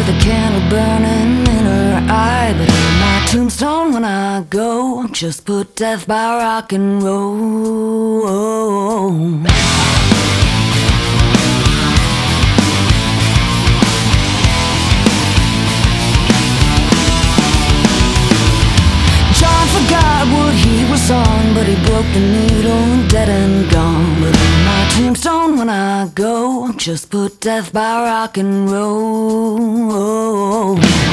with a candle burning in her eye. But on my tombstone when I go, just put death by rock and roll. John forgot what he was on, but he broke the needle, dead and gone. But on my tombstone when I go, just put death by rock and roll.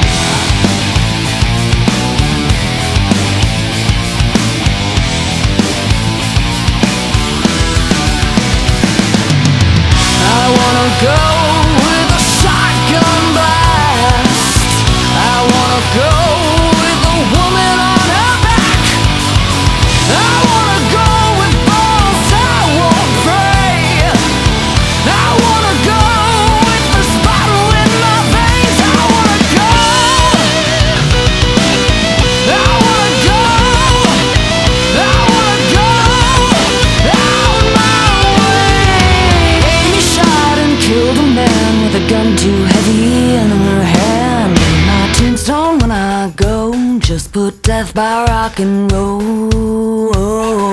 I wanna go with a shotgun blast. I wanna go with a woman on her back. I wanna go with balls I won't pray. I wanna go with this bottle in my veins. I wanna go. I wanna go. I wanna go out my way. Amy shot and killed a man with a gun too heavy in her hand. On my tombstone when I go, just put death by rock and roll.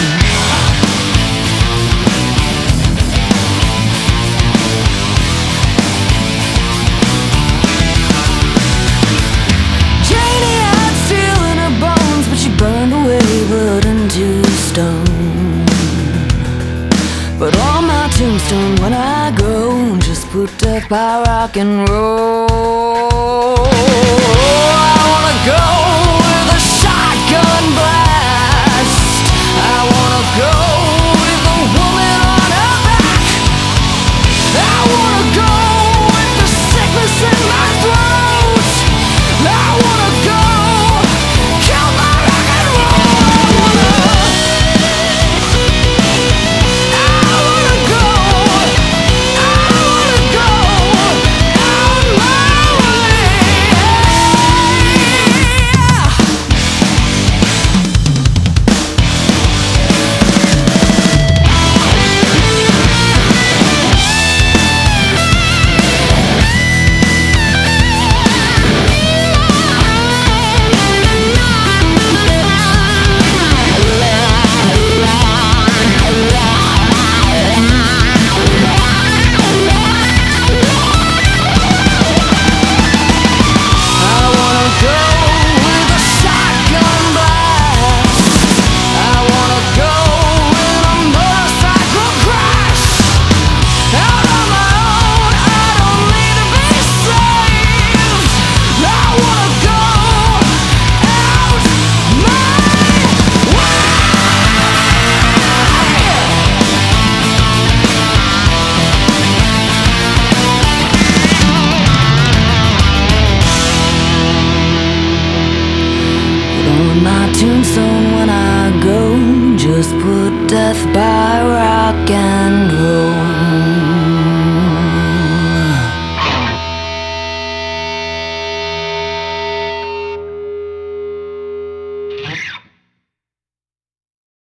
Janie had steel in her bones, but she burned away blood into stone. But on my tombstone when I go, just put death by rock and roll. I wanna go with a shotgun blast. I wanna go with a woman on her back. I wanna go with the sickness in my throat. I wanna go kill my rock and roll. I wanna go out my way. I wanna go with a shotgun blast. I wanna go in a motorcycle crash. Out on my own, I don't need to be saved. I wanna go out my way. On my tombstone when I go, just put death by rock and roll.